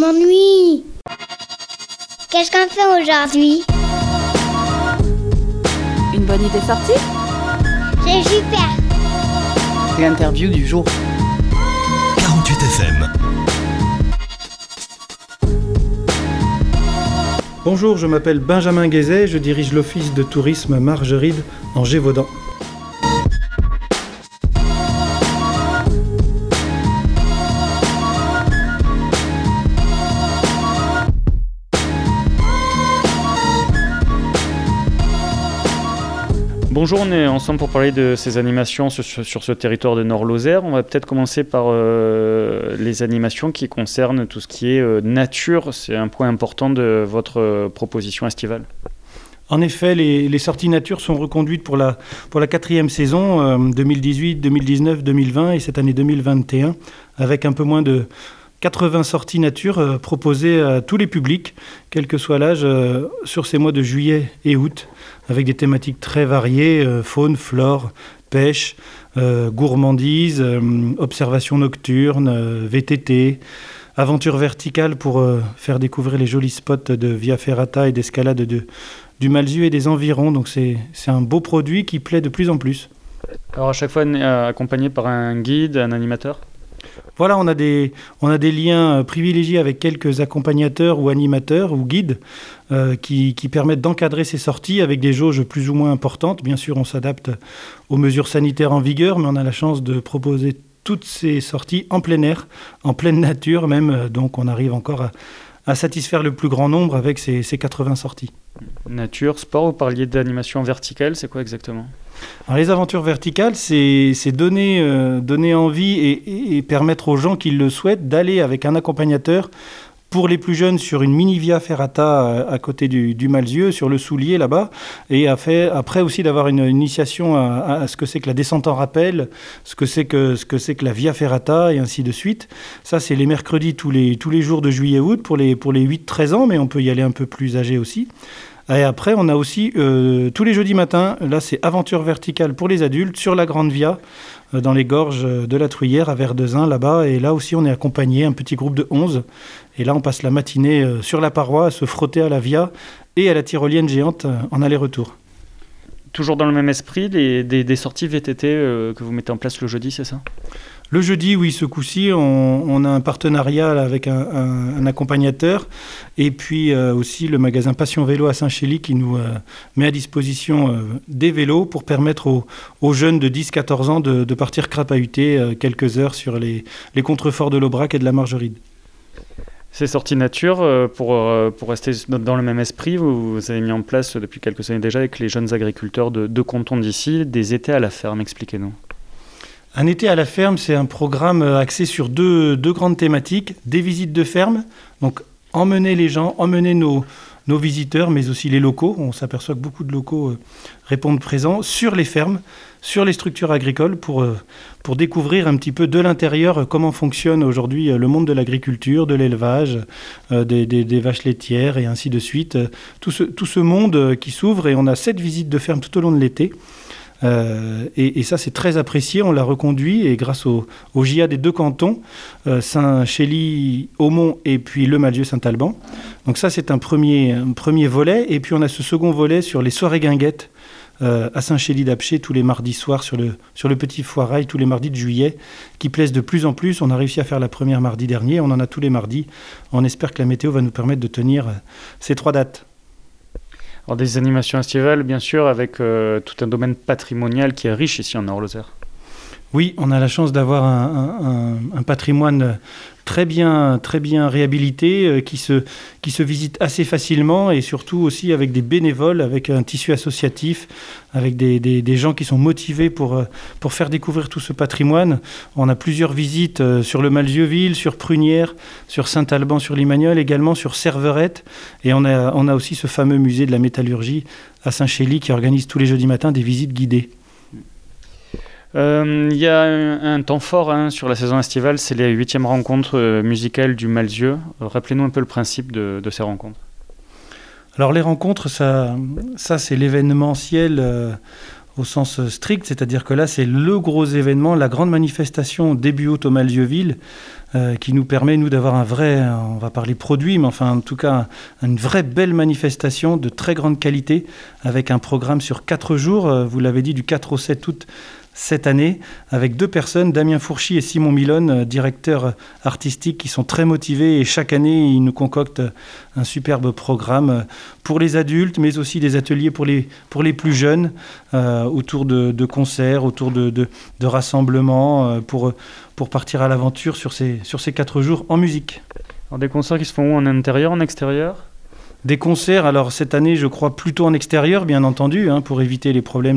m'ennuie. Qu'est-ce qu'on fait aujourd'hui? Une bonne idée sortie? C'est super. L'interview du jour. 48 FM. Bonjour, je m'appelle Benjamin Guézet, je dirige l'office de tourisme Margeride en Gévaudan. Bonjour, on est ensemble pour parler de ces animations sur ce territoire de Nord-Lozère. On va peut-être commencer par les animations qui concernent tout ce qui est nature. C'est un point important de votre proposition estivale. En effet, les sorties nature sont reconduites pour la 4e saison, 2018, 2019, 2020 et cette année 2021, avec un peu moins de 80 sorties nature proposées à tous les publics, quel que soit l'âge, sur ces mois de juillet et août, avec des thématiques très variées, faune, flore, pêche, gourmandise, observation nocturne, VTT, aventure verticale pour faire découvrir les jolis spots de Via Ferrata et d'escalade du Malzieu et des environs. Donc c'est un beau produit qui plaît de plus en plus. Alors à chaque fois accompagné par un guide, un animateur ? Voilà, on a des liens privilégiés avec quelques accompagnateurs ou animateurs ou guides qui permettent d'encadrer ces sorties avec des jauges plus ou moins importantes. Bien sûr, on s'adapte aux mesures sanitaires en vigueur, mais on a la chance de proposer toutes ces sorties en plein air, en pleine nature même. Donc on arrive encore à satisfaire le plus grand nombre avec ces 80 sorties. Nature, sport, vous parliez d'animation verticale, c'est quoi exactement ? Alors les aventures verticales, c'est donner envie et permettre aux gens qui le souhaitent d'aller avec un accompagnateur, pour les plus jeunes, sur une mini Via Ferrata à côté du Malzieu, sur le Soulier là-bas, et après aussi d'avoir une initiation à ce que c'est que la descente en rappel, ce que c'est que la Via Ferrata et ainsi de suite. Ça, c'est les mercredis tous les jours de juillet-août pour les 8-13 ans, mais on peut y aller un peu plus âgé aussi. Et après, on a aussi tous les jeudis matins, là c'est aventure verticale pour les adultes sur la Grande Via, dans les gorges de la Truyère à Verdezin là-bas. Et là aussi, on est accompagné, un petit groupe de 11. Et là, on passe la matinée sur la paroi à se frotter à la Via et à la tyrolienne géante en aller-retour. Toujours dans le même esprit, des sorties VTT que vous mettez en place le jeudi, c'est ça ? Le jeudi, oui, ce coup-ci, on a un partenariat avec un accompagnateur et puis aussi le magasin Passion Vélo à Saint-Chély qui nous met à disposition des vélos pour permettre aux jeunes de 10-14 ans de partir crapahuter quelques heures sur les contreforts de l'Aubrac et de la Margeride. Ces sorties nature, pour rester dans le même esprit, vous avez mis en place depuis quelques années déjà avec les jeunes agriculteurs de cantons d'ici, des étés à la ferme, expliquez-nous. Un été à la ferme, c'est un programme axé sur deux grandes thématiques, des visites de ferme, donc emmener les gens, emmener nos visiteurs, mais aussi les locaux. On s'aperçoit que beaucoup de locaux répondent présents sur les fermes, sur les structures agricoles pour découvrir un petit peu de l'intérieur comment fonctionne aujourd'hui le monde de l'agriculture, de l'élevage, des vaches laitières et ainsi de suite. Tout ce monde qui s'ouvre et on a 7 visites de ferme tout au long de l'été. Et ça, c'est très apprécié. On l'a reconduit et grâce au JA des 2 cantons, Saint-Chély, Aumont et puis le Malzieu-Saint-Alban. Donc ça, c'est un premier volet. Et puis on a ce second volet sur les soirées guinguettes à Saint-Chély-d'Apcher tous les mardis soirs sur le petit foirail, tous les mardis de juillet, qui plaisent de plus en plus. On a réussi à faire la première mardi dernier. On en a tous les mardis. On espère que la météo va nous permettre de tenir ces 3 dates. Alors des animations estivales, bien sûr, avec tout un domaine patrimonial qui est riche ici en Nord-Lozère. Oui, on a la chance d'avoir un patrimoine très bien réhabilité, qui se visite assez facilement et surtout aussi avec des bénévoles, avec un tissu associatif, avec des gens qui sont motivés pour faire découvrir tout ce patrimoine. On a plusieurs visites sur le Malzieu-Ville, sur Prunières, sur Saint-Alban, sur Limagnol, également sur Serverette. Et on a aussi ce fameux musée de la métallurgie à Saint-Chély qui organise tous les jeudis matins des visites guidées. Il y a un temps fort sur la saison estivale, c'est les 8e rencontres musicales du Malzieu. Rappelez-nous un peu le principe de ces rencontres. Alors les rencontres, ça c'est l'événementiel au sens strict, c'est-à-dire que là c'est le gros événement, la grande manifestation début août au Malzieu-Ville, qui nous permet, nous, d'avoir un vrai, on va parler produit, mais enfin, en tout cas, une vraie belle manifestation de très grande qualité, avec un programme sur 4 jours, vous l'avez dit, du 4 au 7 août, cette année, avec 2 personnes, Damien Fourchy et Simon Milone, directeurs artistiques, qui sont très motivés et chaque année, ils nous concoctent un superbe programme pour les adultes, mais aussi des ateliers pour les plus jeunes, autour de concerts, autour de rassemblements, pour partir à l'aventure sur ces 4 jours en musique. Alors des concerts qui se font où, en intérieur, en extérieur ? Des concerts, alors cette année, je crois plutôt en extérieur, bien entendu, pour éviter les problèmes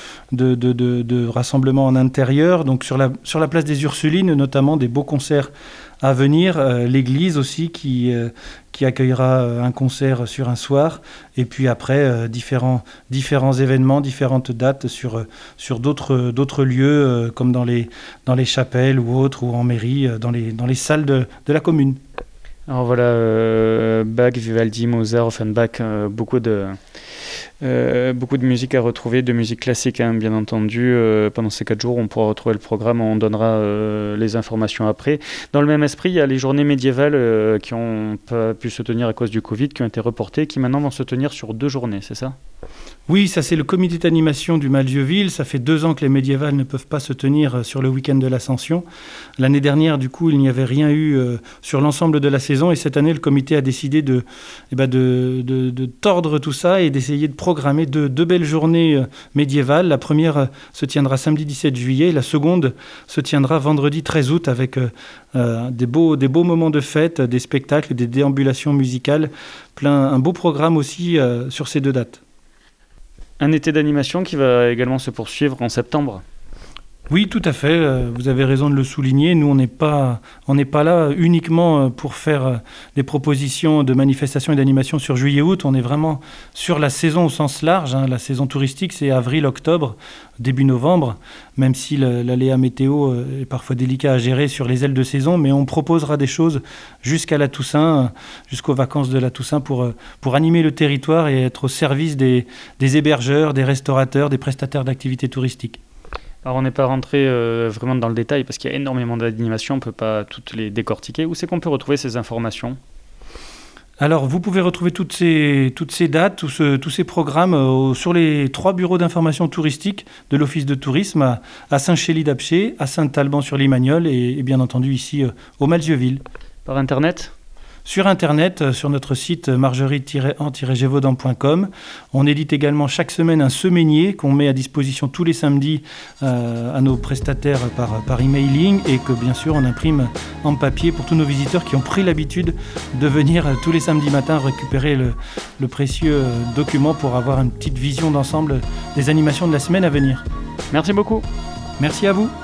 de rassemblement en intérieur. Donc sur la place des Ursulines, notamment des beaux concerts à venir. L'église aussi qui accueillera un concert sur un soir. Et puis après, différents événements, différentes dates sur d'autres lieux, comme dans les chapelles ou autres, ou en mairie, dans les salles de la commune. Alors voilà, Bach, Vivaldi, Mozart, Offenbach, beaucoup de musique à retrouver, de musique classique, bien entendu. Pendant ces 4 jours, on pourra retrouver le programme, on donnera les informations après. Dans le même esprit, il y a les journées médiévales qui n'ont pas pu se tenir à cause du Covid, qui ont été reportées, qui maintenant vont se tenir sur 2 journées, c'est ça ? Oui, ça c'est le comité d'animation du Malzieu-Ville. Ça fait 2 ans que les médiévales ne peuvent pas se tenir sur le week-end de l'Ascension. L'année dernière, du coup, il n'y avait rien eu sur l'ensemble de la saison. Et cette année, le comité a décidé de tordre tout ça et d'essayer de programmer 2 belles journées médiévales. La première se tiendra samedi 17 juillet. La seconde se tiendra vendredi 13 août avec des beaux moments de fête, des spectacles, des déambulations musicales. Un beau programme aussi sur ces 2 dates. Un été d'animation qui va également se poursuivre en septembre. Oui, tout à fait. Vous avez raison de le souligner. Nous, on n'est pas là uniquement pour faire des propositions de manifestations et d'animation sur juillet-août. On est vraiment sur la saison au sens large. La saison touristique, c'est avril-octobre, début novembre, même si l'aléa météo est parfois délicat à gérer sur les ailes de saison. Mais on proposera des choses jusqu'à la Toussaint, jusqu'aux vacances de la Toussaint pour animer le territoire et être au service des hébergeurs, des restaurateurs, des prestataires d'activités touristiques. Alors on n'est pas rentré vraiment dans le détail parce qu'il y a énormément d'animations, on ne peut pas toutes les décortiquer. Où c'est qu'on peut retrouver ces informations ? Alors vous pouvez retrouver toutes ces dates, tous ces programmes sur les 3 bureaux d'information touristique de l'Office de tourisme à Saint-Chély-d'Apcher, à Saint-Alban-sur-Limagnole et bien entendu ici au Malzieu-Ville. Par Internet ? Sur Internet, sur notre site margerie-en-gévaudan.com. On édite également chaque semaine un semainier qu'on met à disposition tous les samedis à nos prestataires par emailing et que bien sûr on imprime en papier pour tous nos visiteurs qui ont pris l'habitude de venir tous les samedis matins récupérer le précieux document pour avoir une petite vision d'ensemble des animations de la semaine à venir. Merci beaucoup. Merci à vous.